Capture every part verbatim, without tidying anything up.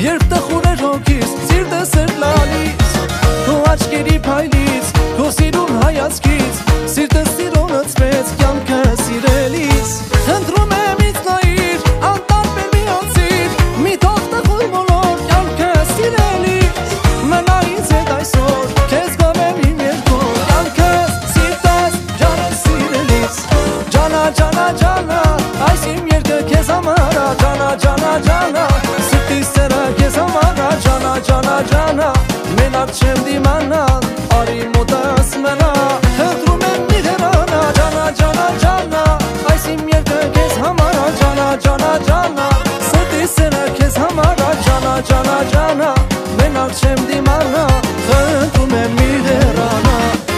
երբ տխուր է հոգիս, սիրտս էր լալիս Քո աչքերի փայլից, քո սիրուն հայացքից Սիրտս սիրոնացվեց կյանքը սիրելիս Խնդրում եմ ինձ նայիր, անտարբեր մի անցիր Մի թող տխուր մոլոր կյանքը սիրելիս Մնա ինձ հետ այսօր, քեզ գովեմ իմ երկոր Կյանքս, սիրտս, ջանս սիրելիս Ջանա, ջանա, ջանա, այս իմ երկը քեզ համարա Ջանա, ջանա, ջանա, սրտիս սերը քեզ համարա Ջանա, ջանա, ջանա, մենակ չեմ դիմանալ Արի մոտս մնա, խնդրում եմ մի հեռանա Ջանա, ջանա, ջանա, այս իմ երկը քեզ համարա Ջանա, ջանա, ջանա, սրտիս սերը քեզ համարա Ջանա, ջանա, ջանա, մենակ չեմ դիմանալ Խնդրում եմ մի հեռանա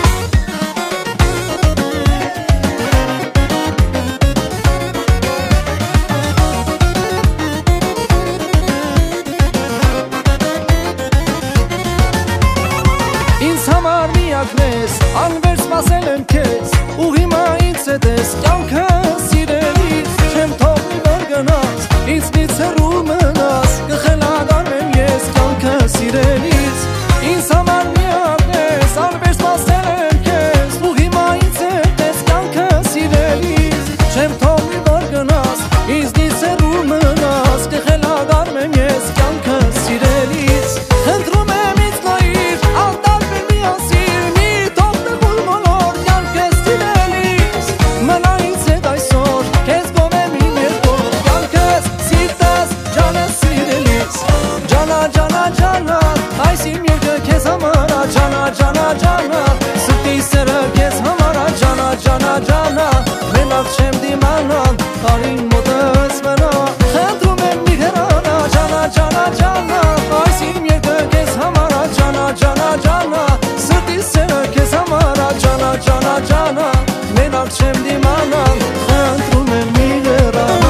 Ինձ համար միակն ես, անվեր սպասել եմ քեզ Ու հիմա ինձ հետ ես, կյանքը սիրելիս Չեմ թողնի որ գնաս, ինձնից հեռու մնաս Կխելագարվեմ ես, կյանքը սիրելիս Ինձ համար միակն ես, անվեր սպասել եմ քեզ Ու հիմա ինձ հետ ես, կյանքը սիրելիս Չեմ թողնի որ գնաս, ինձնից հեռու մնաս Կխելագարվեմ ես, կյանքը սիրելիս Խնդրում եմ ինձ նայիր, անտարբեր մի անցիր Մի թող տխուր մոլոր կյանքս սիրելիս Մնա ինձ հետ այսօր, քեզ գովեմ իմ երկոր Կյանքս, սիրտս, ջանս սիրելիս Ջանա, ջանա, ջանա, այս իմ երկը քեզ համարա Ջանա, ջանա, ջանա, սրտիս սերը քեզ համարա Ջանա, ջանա, ջանա, մենակ չեմ դիմանալ Արի մոտս մնա, խնդրում եմ մի հեռանա Ջանա, ջանա, ջանա, այս իմ երկը քեզ համարա Ջանա, ջանա, ջանա, սրտիս սերը քեզ համարա Ջանա, ջանա, ջանա, մենակ չեմ դիմանալ Խնդրում եմ մի հեռանա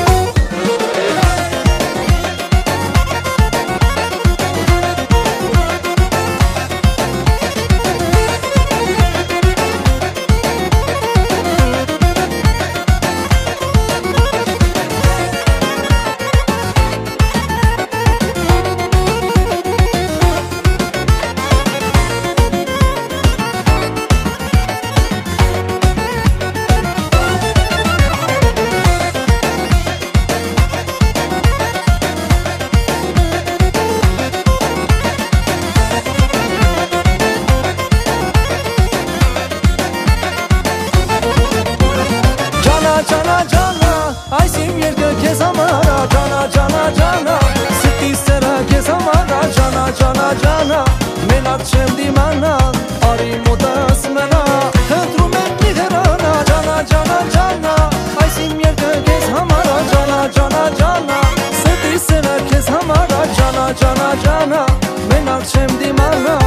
Ջանա, ջանա, այս իմ երկը քեզ համարա Ջանա, ջանա, ջանա, սրտիս սերը քեզ համարա Ջանա, ջանա, ջանա, մենակ չեմ դիմանալ Արի մոտս մնա, խնդրում եմ մի հեռանա Ջանա, ջանա, ջանա, այս իմ երկը քեզ համարա Ջանա, ջանա, ջանա, սրտիս սերը քեզ համարա Ջանա, ջանա, ջանա, մենակ չեմ դիմանալ